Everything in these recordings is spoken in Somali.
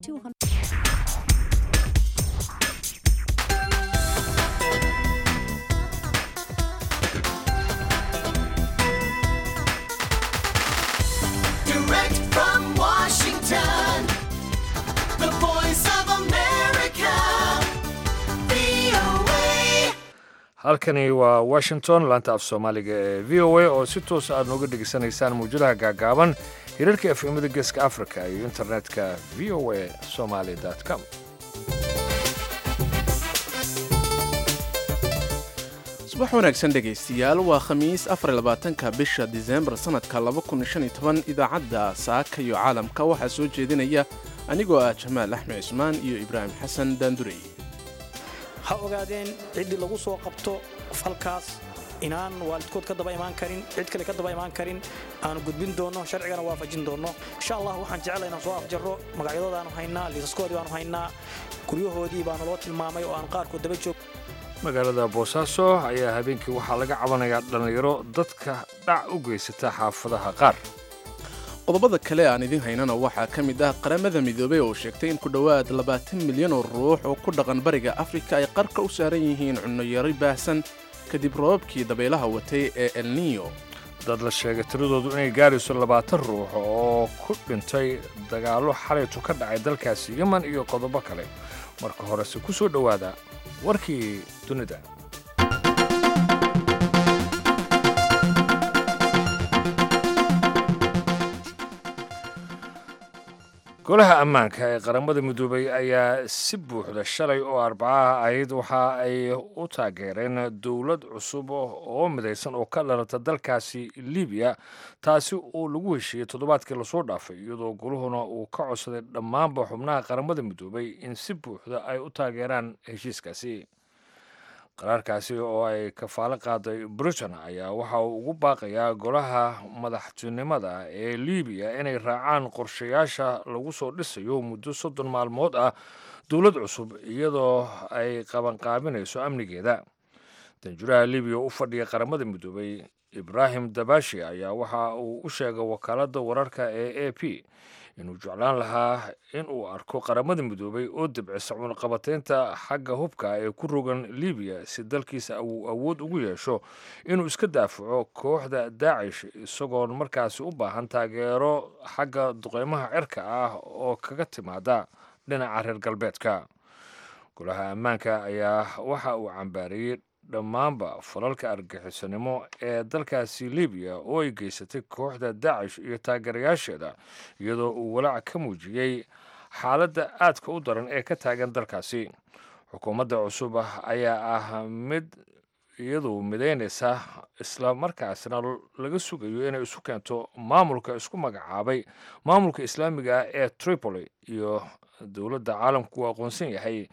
200. Direct from Washington, the voice of America, VOA. halkani waa washington laanta af soomaaliga ee v o a oo si toos aad nooga dhegaysanaysaan mawjadaha gaagaaban hirarka efemada geeska africa iyo internetka v o a somaly com subax wanaagsan dhegaystayaal waa khamiis afarlabaatanka bisha diseembar sannadka idaacadda saaka iyo caalamka waxaa soo jeedinaya anigoo ah jamaal axmed cismaan iyo ibraahim xasan daandurey ha ogaadeen ciddii lagu soo qabto falkaas inaan waalidkood ka daba imaan karin cid kale ka daba imaan karin aanu gudbin doonno sharcigana waafajin doonno insha allah waxaan jeclaa inaan soo afjarro magacyadoodaanu haynaa liisaskoodii baanu haynaa guryahoodii baanu loo tilmaamay oo aan qaarkood daba joog magaalada boosaaso ayaa habeenkii waxaa laga cabanayaa dhallinyaro dadka dhac u geysata xaafadaha qaar qodobada kale aan idin haynana waxaa ka mid ah qaramada midoobay oo sheegtay in ku dhowaad 20 milyan oo ruux oo ku dhaqan bariga afrika ay qarka u saaran yihiin cunno yari baahsan kadib roobabkii dabaylaha watay ee elniyo dad la sheegay tiradoodu inay gaarayso 20 ruux oo ku dhintay dagaallo xalaytu ka dhacay dalkaasi yeman iyo qodobo kale marka horese ku soo dhowaada warkii dunida golaha ammaanka ee qaramada midoobay ayaa si buuxda shalay oo arbacaha ahayd waxa ay u taageereen dowlad cusub oo midaysan oo ka dhalata dalkaasi libiya taasi oo lagu heshiiyey toddobaadkii lasoo dhaafay iyadoo goluhuna uu ka codsaday dhammaanba xubnaha qaramada midoobay in si buuxda ay u taageeraan heshiiskaasi qaraarkaasi oo ay kafaalo qaaday britain ayaa waxa uu ugu baaqayaa golaha madaxtinimada ee libiya inay raacaan qorshayaasha lagu soo dhisayo muddo 30 maalmood ah dowlad cusub iyadoo ay qabanqaabinayso amnigeeda danjuraha libiya u fadhiya qaramada midoobay ibraahim dabashi ayaa waxa uu u sheegay wakaaladda wararka ee a p inuu jeclaan lahaa in uu arko qaramada midoobay oo dibcisa cunaqabataynta xagga hubka ee ku rogan libiya si dalkiisa uu awood ugu yeesho inuu iska daafaco kooxda daacish isagoon markaasi u baahan taageero xagga duqeymaha cirka ah oo kaga timaada dhinaca reer galbeedka golaha ammaanka ayaa waxa uu cambaariyey dhammaanba falalka argaxisanimo ee dalkaasi libiya oo ay geysatay kooxda daacish iyo taageerayaasheeda iyadoo uu walaac ka muujiyey xaaladda aadka u daran ee ka taagan dalkaasi xukuumadda cusub ayaa ah mid iyadu midaynaysa isla markaasna laga sugayo inay isu keento maamulka isku magacaabay maamulka islaamiga ah ee tripoli iyo dowladda caalamku uu aqoonsan yahay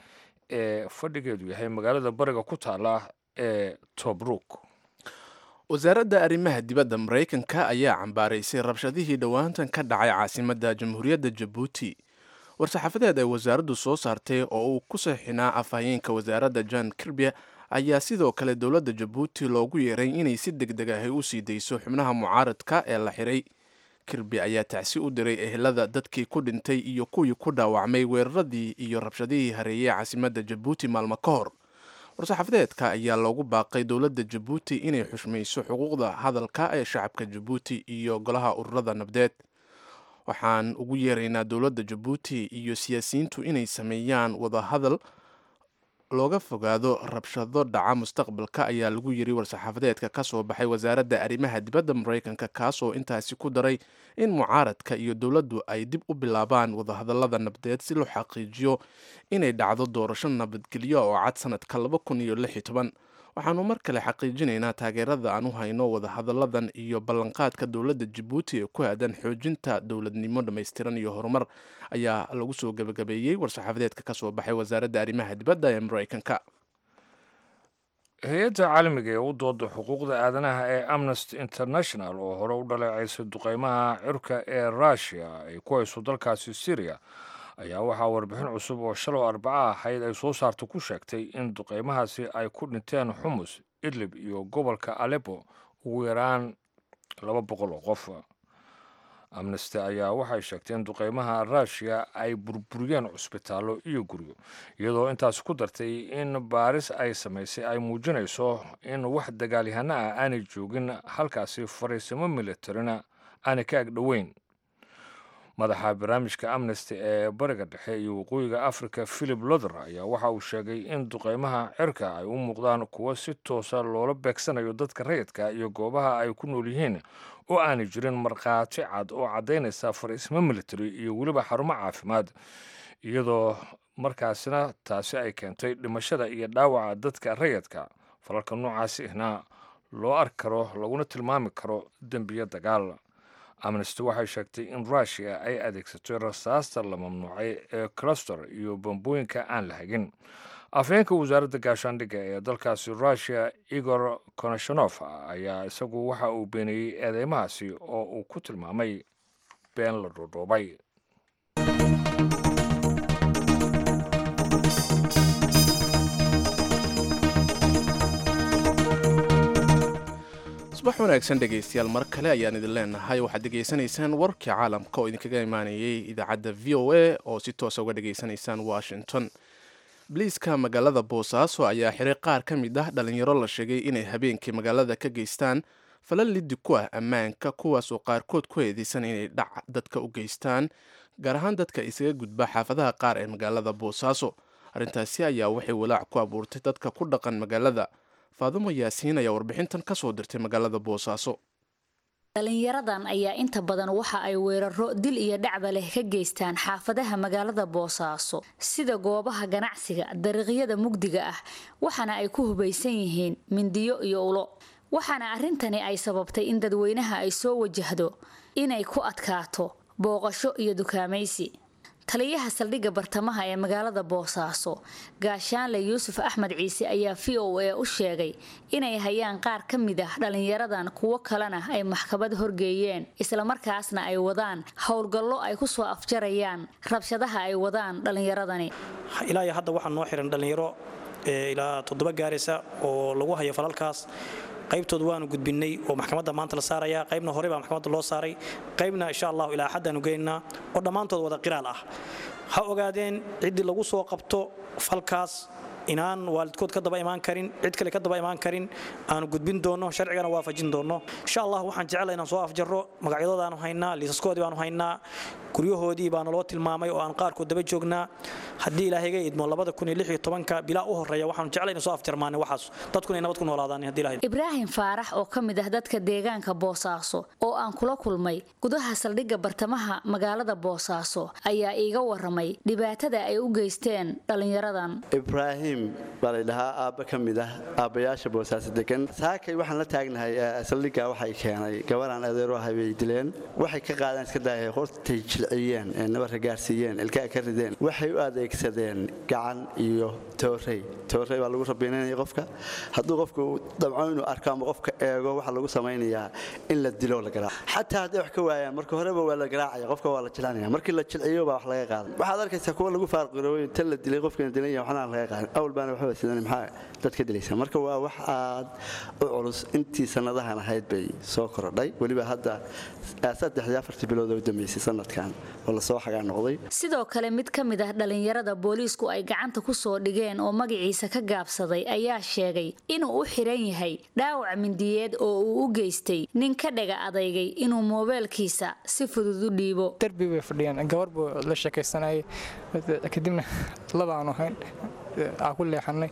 ee fadhigeedu yahay magaalada bariga ku taala ee tobruk wasaaradda arrimaha dibadda maraykanka ayaa cambaaraysay rabshadihii dhowaantan ka dhacay caasimadda jamhuuriyadda jabuuti war-saxaafadeed ay wasaaraddu soo saartay oo uu ku saxinaa afhayeenka wasaaradda john kirbia ayaa sidoo kale dowladda jabuuti loogu yeeray inay si deg deg ahy u sii dayso xubnaha mucaaradka ee la xiray kirby ayaa tacsi u diray ehelada dadkii ku dhintay iyo kuwii ku dhaawacmay weeraradii iyo rabshadihii hareeyey caasimadda jabuuti maalmo ka hor war-saxaafadeedka ayaa loogu baaqay dowladda jabuuti inay xushmayso xuquuqda hadalka ee shacabka jabuuti iyo golaha ururada nabdeed waxaan ugu yeeraynaa dowladda jabuuti iyo siyaasiyiintu inay sameeyaan wadahadal looga fogaado rabshado dhaca mustaqbalka ayaa lagu yiri war-saxaafadeedka ka soo baxay wasaaradda arrimaha dibadda maraykanka kaasoo intaasi ku daray in mucaaradka iyo dowladdu ay dib u bilaabaan wadahadallada nabdeed si loo xaqiijiyo inay dhacdo doorasho nabadgelyo oo cad sanadka 2016 waxaanu mar kale xaqiijinaynaa taageerada aan u hayno wadahadalladan iyo ballanqaadka dowladda jabuuti ee ku aadan xoojinta dowladnimo dhammaystiran iyo horumar ayaa lagu soo gebagabeeyey war-saxaafadeedka ka soo baxay wasaaradda arrimaha dibadda ee maraykanka hay-adda caalamiga ee u dooda xuquuqda aadanaha ee amnesty international oo hore u dhaleecaysay duqeymaha cirka ee rushia ay ku hayso dalkaasi syria ayaa waxaa warbixin cusub oo shalow arbaca ahayd ay soo saarto ku sheegtay in duqeymahaasi ay ku dhinteen xumus idlib iyo gobolka aleppo ugu yaraan 200 oo qof amnesty ayaa waxay sheegtay in duqeymaha ruushiya ay burburiyeen cusbitaallo iyo guryo iyadoo intaas ku dartay in baaris ay samaysay ay muujinayso in wax dagaalyahano ah aanay joogin halkaasi fariisimo militarina aanay ka agdhoweyn madaxa barnaamijka amnesty ee bariga dhexe iyo waqooyiga africa philip lother ayaa waxa uu sheegay in duqeymaha cirka ay u muuqdaan kuwo si toosa loola beegsanayo dadka rayidka iyo goobaha ay ku nool yihiin oo aanay jirin markhaati cad oo caddaynaysa fariismo military iyo weliba xarumo caafimaad iyadoo markaasina taasi ay keentay dhimashada iyo dhaawaca dadka rayidka falalka noocaasi ihna loo arki karo laguna tilmaami karo dembiyo dagaal amnesty waxay sheegtay in ruushiya ay adeegsatay rasaasta la mamnuucay ee cluster iyo bambooyinka aan la hagin afhayeenka wasaaradda gaashaandhigga ee dalkaasi ruushiya igor konashonof ayaa isagu waxa uu beeniyey eedeymahaasi oo uu ku tilmaamay been la dhuudhuubay subax wanaagsan dhegaystayaal mar kale ayaan idin leenahay waxaad dhegaysanaysaan warkii caalamka oo idinkaga imaanayay idaacadda v o a oo si toosa uga dhegaysanaysaan washington biliiska magaalada boosaaso ayaa xiray qaar ka mid ah dhalinyaro la sheegay inay habeenkii magaalada ka geystaan falal liddi ku ah ammaanka kuwaas oo qaarkood ku eedeysan inay dhac dadka u geystaan gaar ahaan dadka isaga gudba xaafadaha qaar ee magaalada boosaaso arrintaasi ayaa waxay walaac ku abuurtay dadka ku dhaqan magaalada faadumo yaasiin ayaa warbixintan ka soo dirtay magaalada boosaaso dhalinyaradan ayaa inta badan waxa ay weeraro dil iyo dhacba leh ka geystaan xaafadaha magaalada boosaaso sida goobaha ganacsiga dariiqyada mugdiga ah waxaana ay ku hubaysan yihiin mindiyo iyo ulo waxaana arrintani ay sababtay in dadweynaha ay soo wajahdo inay ku adkaato booqasho iyo dukaamaysi taliyaha saldhigga bartamaha ee magaalada boosaaso gaashaanle yuusuf axmed ciise ayaa v o a u sheegay inay hayaan qaar ka mid ah dhalinyaradan kuwo kalena ay maxkamad horgeeyeen islamarkaasna ay wadaan howlgallo ay ku soo afjarayaan rabshadaha ay wadaan dhalinyaradani ilaa iyo hadda waxaa noo xiran dhalinyaro ilaa 7 gaaraysa oo lagu hayo falalkaas qaybtood waanu gudbinay oo maxkamadda maanta la saaraya qaybna hore baa maxkamadda loo saaray qaybna insha Allah ilaa xaddaanu geynaa oo dhamaantood wada qiraal ah ha ogaadeen cidii lagu soo qabto falkaas inaan waalidkood ka daba imaan karin cid kale ka daba imaan karin aanu gudbin doono sharcigana waafajin doono insha Allah waxaan jecelahay inaan soo afjarro magacyadoodaanu haynaa liisaskoodii baanu haynaa guryahoodii baanu loo tilmaamay oo aan qaarkood daba joognaa haddii ilaahayga idmo 2016 bilaa u horeeya waxaan jecelahay inaan soo afjarmaanay waxaas dadkuna nabad ku noolaadaan haddii ilaahay Ibrahim Faarax oo ka mid ah dadka deegaanka Boosaaso oo aan kula kulmay gudaha saldhigga bartamaha magaalada Boosaaso ayaa iiga waramay dhibaatada ay u geysteen dhalinyaradan Ibrahim baa aabba ka mid ah aabbayaasha Boosaaso degan saakay waxaan la taagnahay saldhigga waxay keenay gabaraan adeero habay dileen waxay ka qaadeen iska daayay hortay jilciyeen nabar gaarsiiyeen ilka ka rideen waxay u adeegsadeen gacan iyo toorey baa lagu rabeenay qofka hadduu qofku dabcan inuu arko ama qofka eego waxa lagu sameeyaa in la dilo la garaac xataa haddii wax ka waayaan marka horeba waa la garaacaya qofka waa la jilcanaya markii la jilciyo baa wax laga qaadan waxaad arkaysaa kuwa lagu faarqirooy inta la dilay qofkana dilaya waxna laga qaadan awl baan waxa sidaan maxaa dadka dilaysa marka waa wax aad u culus intii sanadahan ahayd bay soo korodhay waliba hadda 3-4 bilood oo dambeysay sanadkan oo la soo xagaa noqday sidoo kale mid ka mid ah dhalinyarada booliisku ay gacanta ku soo dhigeen oo magaciisa ka gaabsaday ayaa sheegay inuu u xiran yahay dhaawac mindiyeed oo uu u geystay nin ka dhaga adeygay inuu moobilkiisa si fudud u dhiibo darbi way fadhiyaan gabar buu la sheekaysanay kadibna labaan ahayn ku leexanay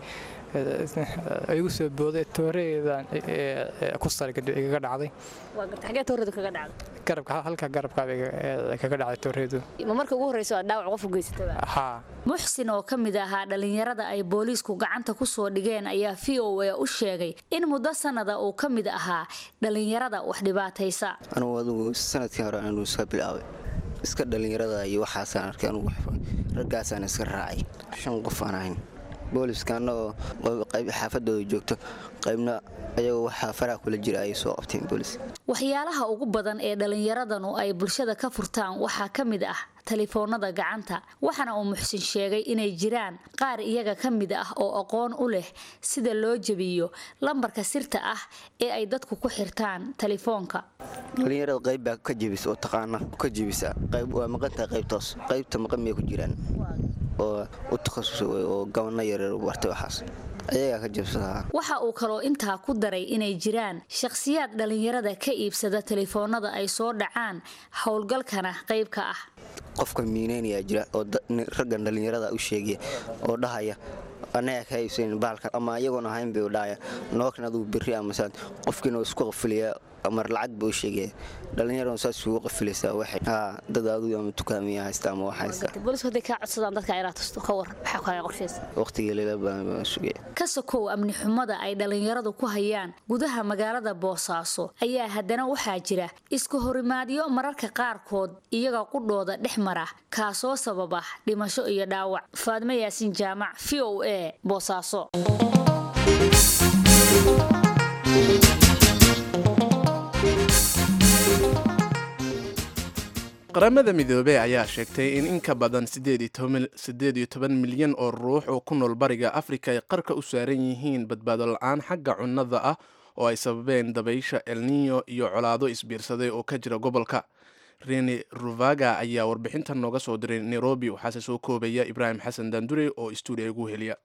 ayuu soo booday tooreedan ku sar ka dhacday waa gartay tooreedu kaga dhacday garabka halka garabka kaga dhacday tooreedu ma marka ugu horeyso dhaawac qof u geystay ha muxsin oo kamid ahaa dhalinyarada ay booliisku gacanta ku soo dhigeen ayaa VOA u sheegay in muddo sanada uu kamid ahaa dhalinyarada wax dhibaataysa anigu sanadkii hore aanu iska bilaabay iska dhalinyarada iyo waxaas aan arkay anigu raggaas aan iska raacay 5 qof aan ahayn booliiskana oo qayb xaafadooda joogto qaybna ayagu waxa faraha kula jira ay soo qabteen booliis waxyaalaha ugu badan ee dhalinyaradanu ay bulshada ka furtaan waxa kamid ah taleefoonada gacanta waxaana uu muxsin sheegay inay jiraan qaar iyaga ka mid ah oo aqoon u leh sida loo jabiyo lambarka sirta ah ee ay dadku ku xirtaan taleefoonka. dhalinyarada qayb baa ka jebisa oo taqaana ka jebisa qayb waa maqanta qaybtaas qaybta maqamay ku jiraan oo u takhasusay oo gabana yaryar u bartay waxaas ayaga ka jebsadaa. waxa uu kaloo intaa ku daray inay jiraan shakhsiyaad dhalinyarada ka iibsada taleefoonada ay soo dhacaan howlgalkana qayb ka ah. qofka miineynaya jira oo raggan dhalinyarada u sheegay oo dhahaya anaga ka iibsan baalka ama ayagoon ahayn bay u dhahaya nookna adu biri ama saad qofkina isku qafiliya amar lacag buu sheegay dhalinyarada saas ugu qafilaysa waxay dad aad u tukaamiya haysta ama wax haysta. booliska hadii ka codsadaan dadka ay raatusto ka war waxa kale qorshaysan waqtiga leela baan sugay. ka sokow amni xumada ay dhalinyaradu ku hayaan gudaha magaalada Boosaaso ayaa haddana waxaa jira isku horimaadyo mararka qaarkood iyaga qudhooda dhexmara kaasoo sababa dhimasho iyo dhaawac. Faadma Yaasin Jaamac VOA Boosaaso. qaramada midoobey ayaa sheegtay in ka badan 18 milyan oo ruux oo ku nool bariga Afrika ay qarka u saaran yihiin badbaado la'aan xagga cunnada ah oo ay sababeen dabaysha El Niño iyo colaado isbiirsaday oo ka jira gobolka. Rene Ruvaga ayaa warbixintan nooga soo diray Nairobi waxaase soo koobaya Ibrahim Xasan Dandure oo studio ugu heliya.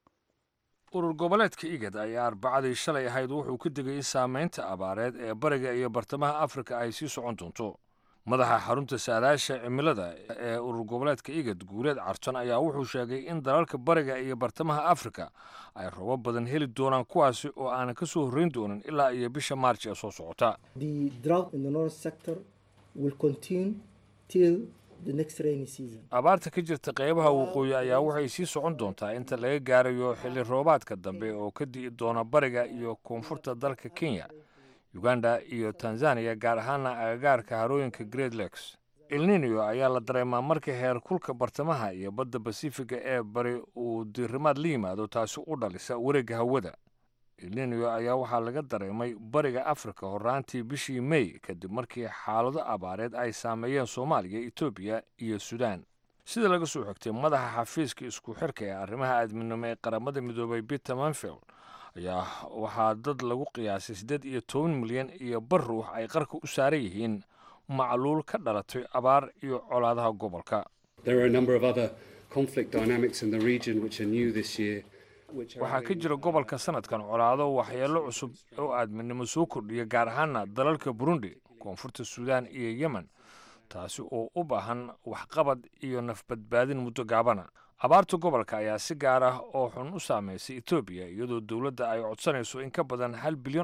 urur goboleedka IGAD ayaa arbacadii shalay ahayd wuxuu ku digay in saameynta abaareed ee bariga iyo bartamaha Afrika ay sii socon doonto. madaxa xarunta saadaasha cimilada ee urur goboleedka IGAD Guuleed Carton ayaa wuxuu sheegay in dalalka bariga iyo bartamaha Afrika ay roobab badan heli doonaan kuwaasi oo aan ka soo horreyn doonin ilaa iyo bisha Maarch ee soo socota. The drought in the north sector will continue till the next rainy season. abaarta ka jirta qaybaha waqooyi ayaa waxay sii socon doontaa inta laga gaarayo xilli roobaadka dambe oo ka di'i doona bariga iyo koonfurta dalka Kenya, Uganda iyo Tanzania gaar ahaan agagaarka harooyinka Great Lakes. El Niño ayaa la dareemaa marka heer kulka bartamaha iyo badda Pacifiga ee bari uu diirimaad la yimaado taasi u dhalisa wareegga hawada. El Niño ayaa waxaa laga dareemay bariga Afrika horraantii bishii May kadib markii xaalado abaareed ay saameeyeen Soomaaliya, Itoobiya iyo Suudaan. sida laga soo xigtay madaxa xafiiska isku xirka ee arrimaha aadminimo ee qaramada midoobay Peter Manfield ayaa waxaa dad lagu qiyaasay 18 milyan iyo bar ruux ay qarka u saaran yihiin macluul ka dhalatay abaar iyo colaadaha gobolka. There are a number of other conflict dynamics in the region which are new this year. waxaa ka jira gobolka sanadkan colaado waxyeello cusub oo aadminimo soo kordhiya gaar ahaan dalalka Burundi, koonfurta Suudaan iyo Yemen, taasi oo u baahan waxqabad iyo nafbadbaadin muddo gaabana. abaarta gobolka ayaa si gaar ah oo xun u saameysay Itoobiya iyadoo dawladda ay codsanayso in ka badan $1 bilyan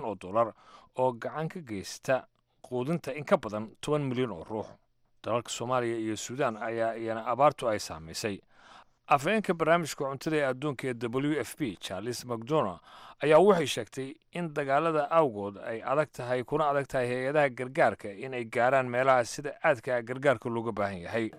oo gacan ka geysta quudinta in ka badan 10 milyan oo ruux. dalalka Soomaaliya iyo Suudaan ayaa iyana abaartu ay saameysay. afhayeenka barnaamijka cuntada ee adduunka ee WFP Charles McDonough ayaa waxay sheegtay in dagaalada awgood ay adag tahay kuna adag tahay hay'adaha gargaarka in ay gaaraan meelaha sida aadka gargaarka looga baahan yahay.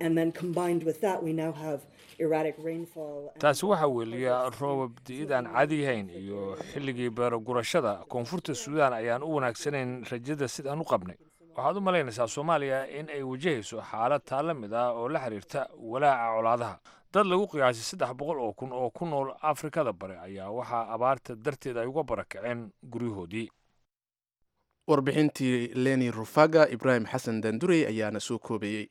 taasi waxaa weeliya roobab di'id aan caadi ahayn iyo xilligii beero gurashada koonfurta Suudaan ayaan u wanaagsanayn rajada sidaan u qabnay. waxaad u malaynaysaa Soomaaliya in ay wajahayso xaalad taala mid ah oo la xiriirta walaaca colaadaha. dad lagu qiyaasay 300,000 oo ku nool Afrikada bari ayaa waxaa abaarta darteed ay uga barakaceen guryahoodii. warbixintii Leni Rufaga Ibrahim Xasan Dandure ayaana soo koobayay.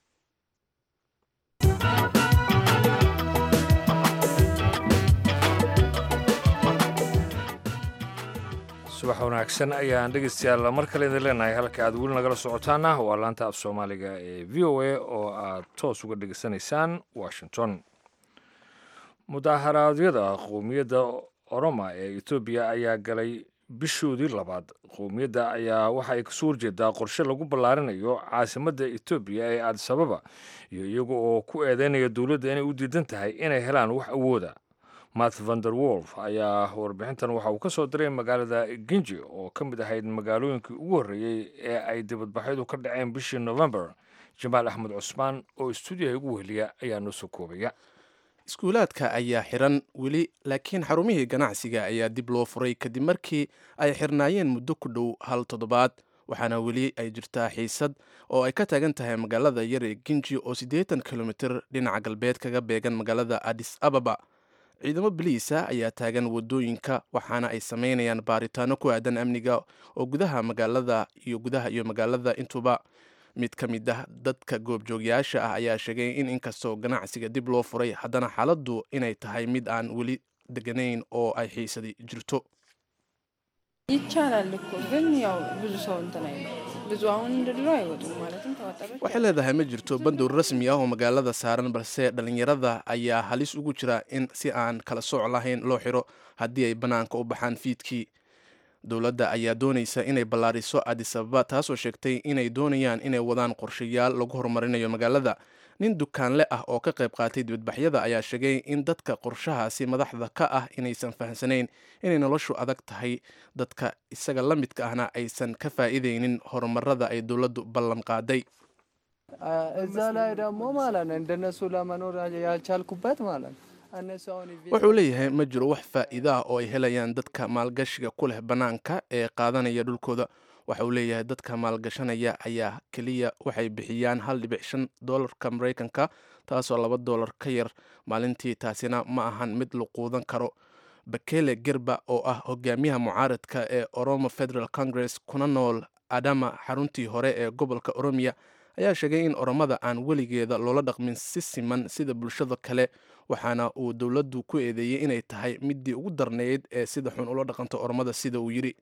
subax wanaagsan ayaan dhegeystayaal mar kale idin leenahay halka aad weli nagala socotaana waa laanta af Soomaaliga ee VOA oo aad toos uga dhegeysanaysaan Washington. mudaharaadyada qowmiyadda Oroma ee Itoobiya ayaa galay bishoodii labaad. qowmiyadda ayaa waxa ay kasoo horjeedaa qorshe lagu ballaarinayo caasimadda Itoobiya ee Addis Ababa iyo iyaga oo ku eedeynaya dowladda inay u diidan tahay inay helaan wax awooda. Matt van der Wolf ayaa warbixintan waxa uu ka soo diray magaalada Ginji oo ka mid ahayd magaalooyinkii ugu horreeyay ee ay dibadbaxyadu ka dhaceen bishii November. Jamaal Axmed Cusmaan oo stuudiyaha ugu weheliya ayaa noo soo koobaya. iskuulaadka ayaa xiran weli laakiin xarumihii ganacsiga ayaa dib loo furay kadib markii ay xirnaayeen muddo ku dhow 1 toddobaad waxaana weli ay jirtaa xiisad oo ay ka taagan tahay magaalada yar ee ginji oo 80 kilomitir dhinaca galbeed kaga beegan magaalada addis ababa. ciidamo biliisa ayaa taagan wadooyinka waxaana ay sameynayaan baaritaano ku aadan amniga oo gudaha iyo magaalada intuba. mid ka mid ah dadka goobjoogyaasha ah ayaa sheegay in inkastoo ganacsiga dib loo furay haddana xaaladdu inay tahay mid aan weli deganayn oo ay xiisadi jirto. waxay leedahay ma jirto bandow rasmi ah oo magaalada saaran, balse dhalinyarada ayaa halis ugu jira in si aan kala sooc lahayn loo xiro haddii ay bannaanka u baxaan fiidkii. dowladda ayaa doonaysa inay ballaariso addis ababa, taasoo sheegtay inay doonayaan inay wadaan qorshayaal lagu horumarinayo magaalada. nin dukaanle ah oo ka qayb qaatay dibadbaxyada ayaa sheegay in dadka qorshahaasi madaxda ka ah inaysan fahamsanayn inay noloshu adag tahay, dadka isaga la midka ahna aysan ka faa'iidaynin horumarada ay dowladdu ballan qaaday. wuxuu leeyahay ma jiro wax faa'iido ah oo ay helayaan dadka maalgashiga ku leh bannaanka ee qaadanaya dhulkooda. waxa uu leeyahay dadka maalgashanaya ayaa keliya waxay bixiyaan $1.5 Mareykanka, taasoo $2 ka yar maalintii. taasina ma ahan mid la quudan karo. Bekele Gerba oo ah hogaamiyaha mucaaradka ee Oromo Federal Congress kuna nool Adama, xaruntii hore ee gobolka Oromiya, ayaa sheegay in oromada aan weligeeda loola dhaqmin si siman sida bulshada kale, waxaana uu dowladdu ku eedeeyey inay tahay midii ugu darneyd ee sida xun ula dhaqanto oromada, sida uu yidhi.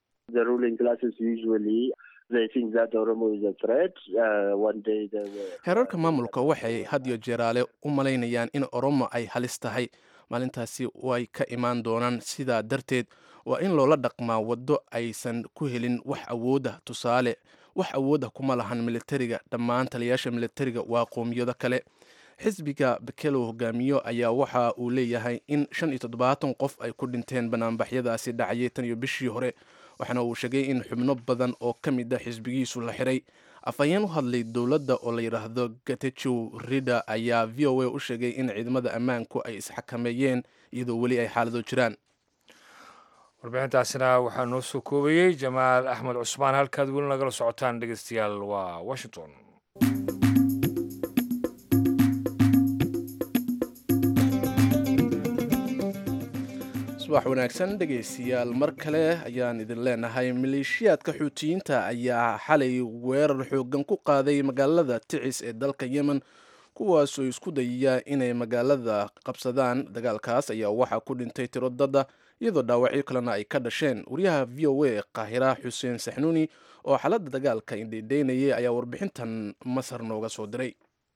heerarka maamulka waxay had iyo jeeraale u malaynayaan in oromo ay halis tahay, maalintaasi way ka imaan doonaan. sidaa darteed waa in loola dhaqmaa waddo aysan ku helin wax awooda. tusaale, wax awooda kuma lahan militariga, dhammaan taliyaasha militariga waa qoomiyado kale. xisbiga Bekele hogaamiyo ayaa waxa uu leeyahay in 75 qof ay ku dhinteen banaanbaxyadaasi dhacayay tan iyo bishii hore, waxaana uu sheegay in xubno badan oo ka mid ah xisbigiisu la xiray. afhayeen u hadlay dowladda oo la yidhaahdo Getachew Rida ayaa VOA u sheegay in ciidamada ammaanku ay isxakameeyeen iyadoo weli ay xaalado jiraan. warbixintaasina waxaa noo soo koobayey Jamaal Axmed Cusmaan. halkaad weli nagala socotaan dhegeystayaal waa Washington. subax wanaagsan dhegaystayaal, mar kale ayaan idin leenahay. maleeshiyaadka xuutiyiinta ayaa xalay weerar xoogan ku qaaday magaalada Ticis ee dalka Yemen, kuwaasoo isku dayaya inay magaalada qabsadaan. dagaalkaas ayaa waxaa ku dhintay tiro dada, iyadoo dhaawacyo kalena ay ka dhasheen. wariyaha VOA Qaahira Xuseen Saxnuuni oo xaaladda dagaalka indheydheynayay ayaa warbixintan Masar nooga soo diray.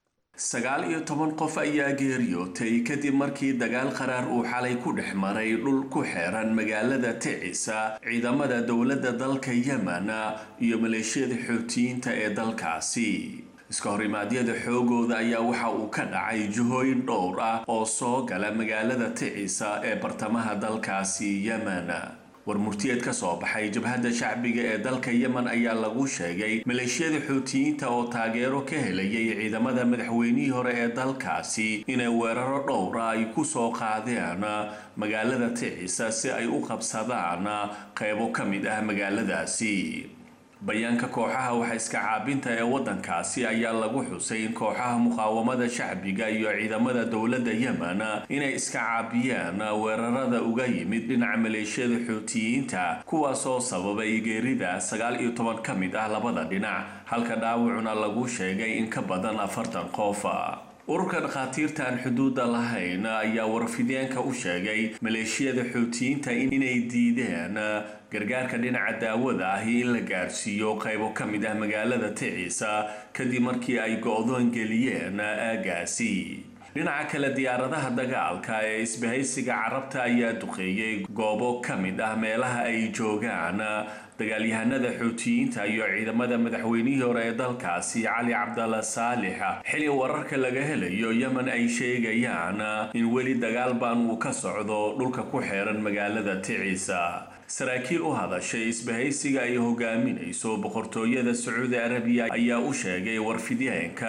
19 qof ayaa geeriyootay kadib markii dagaal qaraar uu xalay ku dhex maray dhul ku xeeran magaalada Ticis ciidamada dowladda dalka Yemen iyo maleeshiyada xuutiyiinta ee dalkaasi. iska horimaadyada xoogooda ayaa waxa uu ka dhacay jihooyin dhowr ah oo soo gala magaalada Ticis ee bartamaha dalkaasi Yemen. warmurtiyeed ka soo baxay jabhadda shacbiga ee dalka Yemen ayaa lagu sheegay maleeshiyada xuutiyiinta oo taageero ka helayay ciidamada madaxweynihii hore ee dalkaasi inay weeraro dhowr ah ay ku soo qaadeen magaalada Ticis si ay u qabsadaan qaybo ka mid ah magaaladaasi. bayaanka kooxaha waxa iska caabinta ee wadankaasi ayaa lagu xusay in kooxaha muqaawamada shacbiga iyo ciidamada dowladda Yemen inay iska caabiyaan weerarada uga yimid dhinaca maleeshiyada xuutiyiinta, kuwaas oo sababay geerida 19 ka mid ah labada dhinac, halka dhaawacuna lagu sheegay in ka badan 40 qof. ururka dhakhaatiirta aan xuduudda lahayn ayaa warfideenka u sheegay maleeshiyada xuutiyiinta inay diideen gargaarka dhinaca daawada ah in la gaarsiiyo qaybo ka mid ah magaalada Ticis kadib markii ay go'doon geliyeen aagaasi. dhinaca kale, diyaaradaha dagaalka ee isbahaysiga carabta ayaa duqeeyay goobo ka mid ah meelaha ay joogaan dagaalyahanada xuutiyiinta iyo ciidamada madaxweynihii hore ee dalkaasi Cali Cabdalla Saalix, xili wararka laga helayo Yemen ay sheegayaan in weli dagaal baan uu ka socdo dhulka ku xeeran magaalada Ticis. saraakiil u hadashay isbahaysiga ay hogaaminayso boqortooyada Sacuudi Arabiya ayaa u sheegay warfideenka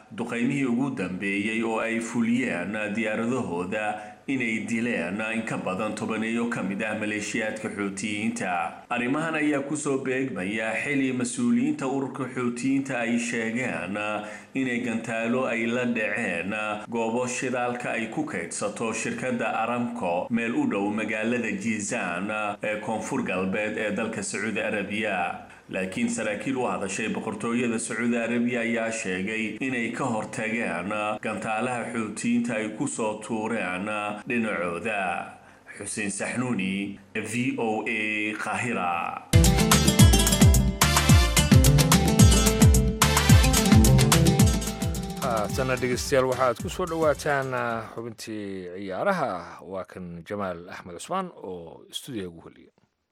duqaymihii ugu dambeeyey oo ay fuliyeen diyaaradahooda inay dileen in ka badan 10 ka mid ah maleeshiyaadka xuutiyiinta. arrimahan ayaa kusoo beegmaya xili mas-uuliyiinta ururka xuutiyiinta ay sheegeen inay gantaalo ay la dhaceen goobo shidaalka ay ku kaydsato shirkadda Aramco meel u dhow magaalada Jizan ee koonfur galbeed ee dalka Sacuudi Arabiya. laakiin saraakiil u hadashay boqortooyada Sacuudi Arabiya ayaa sheegay inay ka hortageen gantaalaha xuutiyiinta ay ku soo tuureen dhinacooda. Xuseen Saxnuuni, VOA Qaahira. haatana dhegeystayaal waxaad ku soo dhowaataan xubintii ciyaaraha. waa kan Jamaal Axmed Cusmaan oo stuudiga ugu heliya.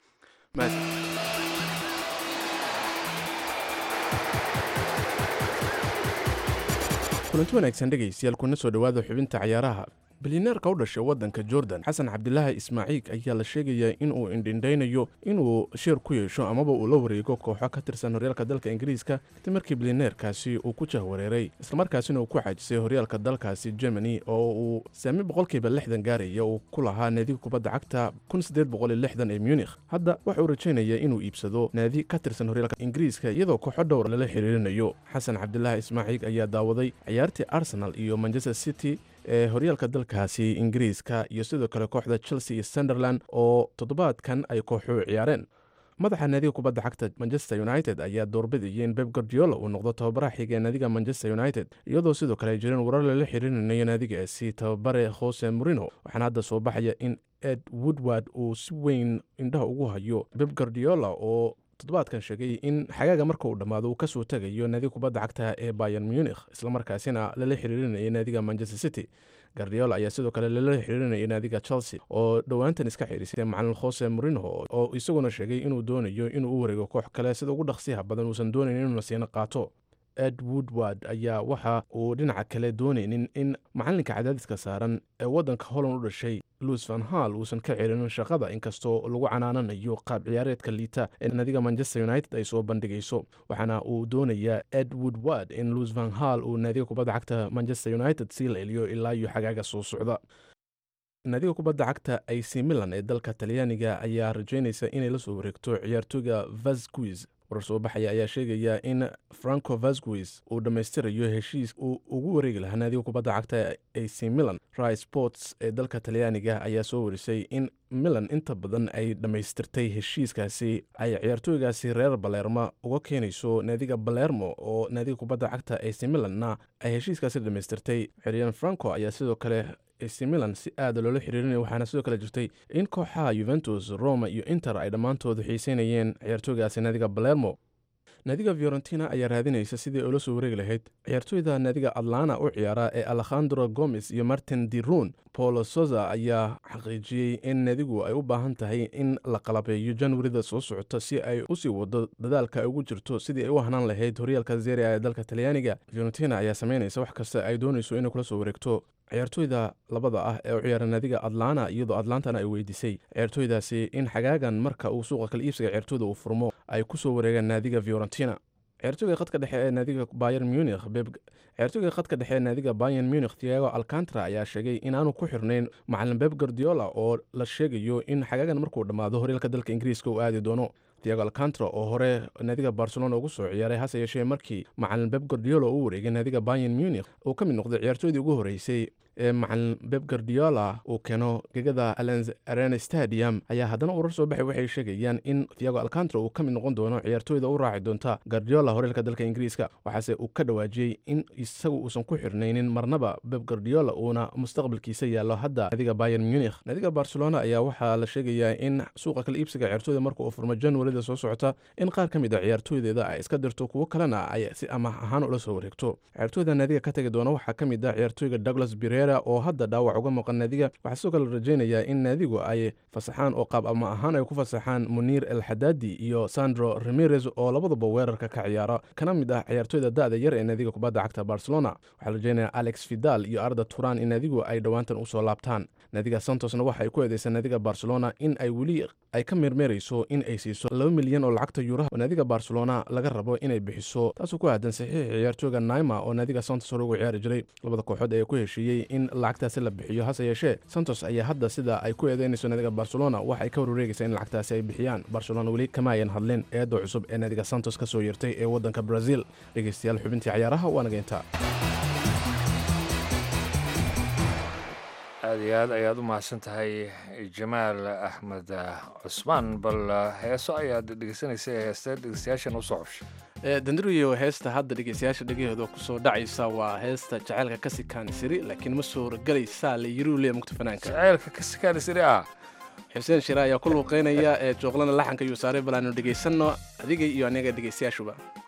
kulanti wanaagsan dhegaystayaal kuna soo dhowaada xubinta ciyaaraha. bilyaneerka u dhashay waddanka Jordan xasan cabdilaahi ismaaciil ayaa la sheegayaa inuu indhindhaynayo inuu sheer ku yeesho amaba uu la wareego kooxo ka tirsan horyaalka dalka Ingiriiska markii bilyaneerkaasi uu ku jahwareeray islamarkaasina uu ku xajisay horyaalka dalkaasi Germany oo uu saami 60% gaaraya uu ku lahaa naadiga kubadda cagta 1860 ee Munich. hadda waxa uu rajaynayaa inuu iibsado naadi ka tirsan horyaalka Ingiriiska iyadoo kooxo dhowr lala xiriirinayo. xasan cabdilaahi ismaaciil ayaa daawaday ciyaartii Arsenal iyo Manchester City ee horyaalka dalkaasi Ingiriiska iyo sidoo kale kooxda Chelsea iyo Sunderland oo toddobaadkan ay kooxu ciyaareen. madaxa naadiga kubadda cagta Manchester United ayaa doorbidaya in Pep Guardiola uu noqdo tababaraha xiga naadiga Manchester United iyadoo sidoo kale ay jireen warar la xiriirinayo naadigaasi tababare Jose Mourinho. waxaana hadda soo baxaya in Ed Woodward uu si weyn indhaha ugu hayo Pep Guardiola oo toddobaadkan sheegay in xagaaga marka uu dhammaado uu ka soo tagayo naadiga kubadda cagta ee Bayern Munich islamarkaasina lala xiriirinaya naadiga Manchester City. Guardiola ayaa sidoo kale lala xiriirinaya naadiga Chelsea oo dhowaantan iska xirisay macallin Jose Mourinho oo isaguna sheegay inuu doonayo inuu u wareego koox kale sida ugu dhaqsiyaha badan uusan doonayn inuu nasiino qaato. Ed Woodward ayaa waxa uu dhinaca kale doonaynin in macallinka cadaadiska saaran ee waddanka Holland u dhashay Louis van Gaal uusan ka celinin shaqada inkastoo lagu canaananayo qaab ciyaareedka liita ee naadiga Manchester United ay soo bandhigayso. waxaana uu doonayaa Ed Woodward in Louis van Gaal uu naadiga kubadda cagta Manchester United sii leeliyo ilaa iyo xagaaga soo socda. naadiga kubadda cagta AC Milan ee dalka Talyaaniga ayaa rajaynaysa inay la soo wareegto ciyaartooyga Vazquez. warar soo baxaya ayaa sheegaya in Franco Vazquez uu dhammaystirayo heshiis uu ugu wareegi lahaa naadiga kubadda cagta AC Milan. Rai Sports ee dalka Talyaaniga ayaa soo warisay in Milan inta badan ay dhammaystirtay heshiiskaasi ay ciyaartooygaasi reer Palermo uga keenayso naadiga Palermo oo naadiga kubadda cagta AC Milanna ay heshiiskaasi dhammaystirtay. xiriyan Franco ayaa sidoo kale AC Milan si aad loola xiriirinaya waxaana sidoo kale jirtay in kooxaha Juventus, Roma iyo Inter ay dhammaantood xiiseynayeen ciyaartooygaasi naadiga Palermo. naadiga Fiorentina ayaa raadinaysa sidii ula soo wareegi lahayd ciyaartooyda naadiga Atlanta u ciyaara ee Alejandro Gomez iyo Martin Di Rune. Paulo Sousa ayaa xaqiijiyey in naadigu ay u baahan tahay in la qalabeeyo Januarida soo socota si ay u sii wado dadaalka ay ugu jirto sidii ay u hanaan lahayd horyaalka Serie A ee dalka Talyaaniga. Fiorentina ayaa sameynaysa wax kasta ay doonayso inay kula soo wareegto ciyaartooyda labada ah ee u ciyaara naadiga Atlanta iyadoo Atlantana ay weydiisay ciyaartooydaasi in xagaagan marka uu suuqa kala iibsiga ciyaartooyda uu furmo ay ku soo wareegaan naadiga Fiorentina. ciyaartooyga khadka dhexe ee naadiga Bayern Munich ciyaartooyga khadka dhexe ee naadiga Bayern Munich Thiago Alcantara ayaa sheegay inaanu ku xirnayn macallin Pep Guardiola oo la sheegayo in xagaagan markuu dhammaado horyaalka dalka Ingiriiska uu aadi doono. Thiago Alcantara oo hore naadiga Barcelona ugu soo ciyaaray hase yeeshee markii macallin Pep Guardiola uu wareegay naadiga Bayern Munich uu ka mid noqday ciyaartooydii ugu horeysay ee macallin Pep Guardiola uu keeno gegada Allianz Arena Stadium ayaa haddana warar soo baxay waxay sheegayaan in Thiago Alcantara uu ka mid noqon doono ciyaartooyda u raaci doonta Guardiola horyaalka dalka Ingiriiska. waxaase uu ka dhawaajiyey in isagu uusan ku xirnaynin marnaba Pep Guardiola uuna mustaqbalkiisa yaallo hadda naadiga Bayern Munich. naadiga Barcelona ayaa waxaa la sheegayaa in suuqa kala iibsiga ciyaartooyda marka uu furmo Januarida soo socota in qaar ka mid ah ciyaartooydeeda ay iska dirto kuwo kalena ay si amaah ahaan ula soo wareegto. ciyaartooyda naadiga ka tagi doona waxaa ka mid ah ciyaartooyga Douglas Pereira Vieira oo hadda dhaawac uga maqan naadiga. Waxaa sidoo kale rajaynayaa in naadigu ay fasaxaan oo qaab ama ahaan ay ku fasaxaan Munir El Haddadi iyo Sandro Ramirez oo labadaba weerarka ka ciyaara kana mid ah ciyaartoyda da'da yar ee naadiga kubadda cagta Barcelona. Waxaa la rajaynayaa Alex Vidal iyo Arda Turan in naadigu ay dhowaantan u soo laabtaan. Naadiga Santosna waxa ay ku eedeysay naadiga Barcelona in ay weli ay ka meermeerayso in ay siiso 2 milyan oo lacagta euro oo naadiga Barcelona laga rabo inay bixiso, taasoo ku aadan saxiix ciyaartooyga Neymar oo naadiga Santos hore ugu ciyaari jiray. Labada kooxood ayaa ku heshiiyey in lacagtaasi la bixiyo, hase yeeshee Santos ayaa hadda sida ay ku eedeynayso naadiga Barcelona waxa ay ka wareegaysaa in lacagtaasi ay bixiyaan. Barcelona weli kama ayan hadlin eedo cusub ee naadiga Santos ka soo yeertay ee waddanka Brazil. Dhegeystayaal, xubintii ciyaaraha waa naga intaa. aad iyo aad ayaad u mahadsan tahay Jamaal Axmed Cusmaan. bal heeso ayaad dhegeysanaysay, heesta dhegeystayaashan u soo xushay. Danduriyo heesta hadda dhegeystayaasha dhegahooda ku soo dhacaysa waa heesta jacaylka ka sikaan siri, laakiin ma suuragalaysaa la yiri ule mugta fanaanka jacaylka ka sikaan siri Xuseen Shira ayaa ku luuqeynaya ee jooqlana laxanka iyo saaray balaanu dhegeysano adiga iyo aniga dhegeystayaashuba.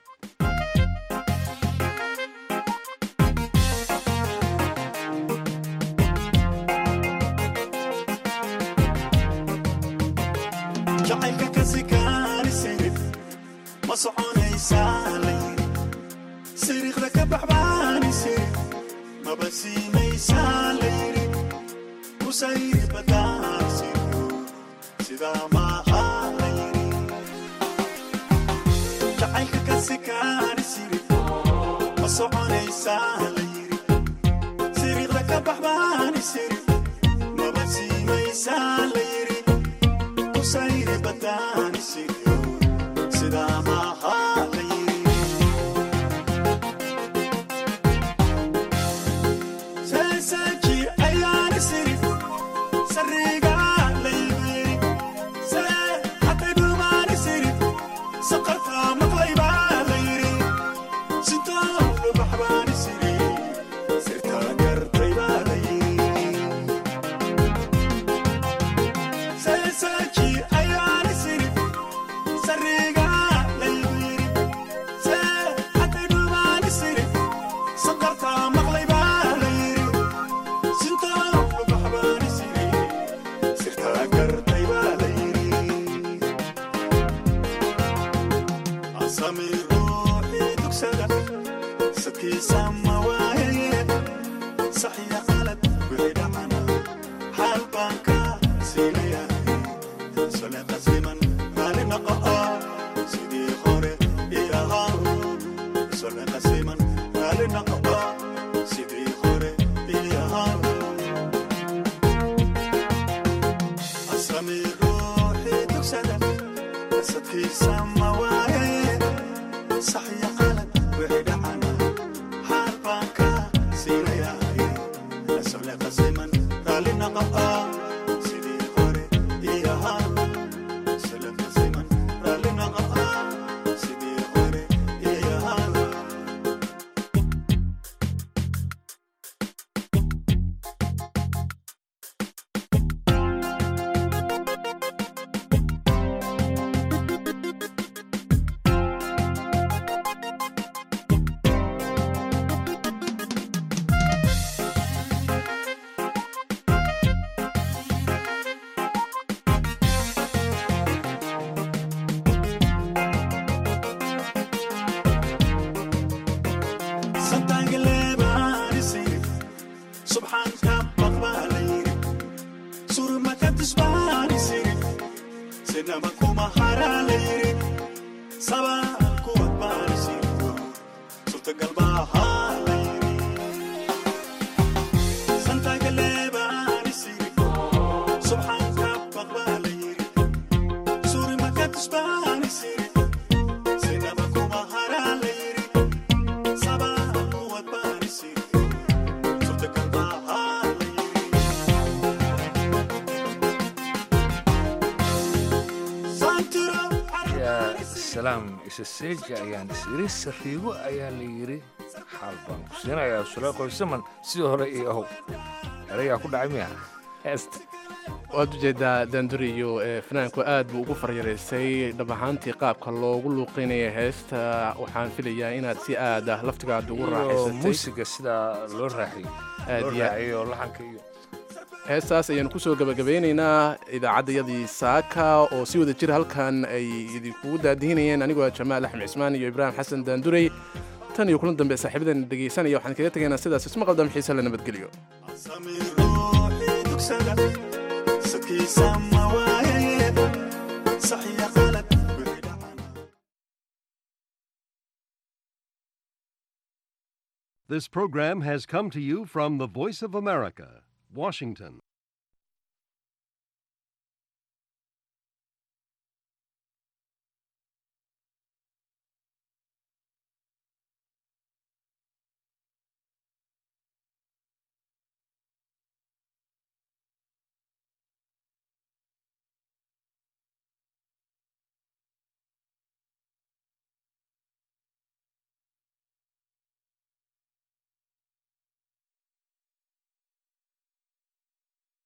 jacaylka ka sikaan siri ma soconaysaa la yiri siriiqda ka baxbaani siri ma basiinaysaa la yiri ku sayri badaan siri sidaa maaha la yiri jacaylka ka sikaan siri ma soconaysaa la yiri siriiqda ka baxbaani siri ma basiinaysaa la yiri sayri badani siriyo sidaa maaha la yiri seesaji ayaani siri sariga la yiri see hatay dhumaani siri saqarta maqlayba la yiri sintaa lubaxbaani siri sirtaa gartayba la yiri seesaji isaseeja ayaan isiri sariigo ayaa la yiri xaal baan ku siinayaa sula qoysaman sidii hore iyo ahow erayaa ku dhacay miya heesta waad ujeedaa Danduriyo fanaanku aad buu ugu faryaraysay dhab ahaantii qaabka loogu luuqeynaya heesta. waxaan filayaa inaad si aad ah laftigaad ugu raaxaysatay muusiga sida loo raaxiyay loo raaciyo laxanka iyo heestaas ayaanu ku soo gabagabeynaynaa idaacaddayadii saaka oo si wada jir halkan ay idinkugu daadihinayeen anigoo jamaal axmed cismaan iyo ibraahim xasan daandurey tan iyo kulan dambe saaxiibadan dhegaysanaya waxaan kaga tegaynaa sidaas isma qaldam xiise la nabadgeliyo This program has come to you from the Voice of America, Washington.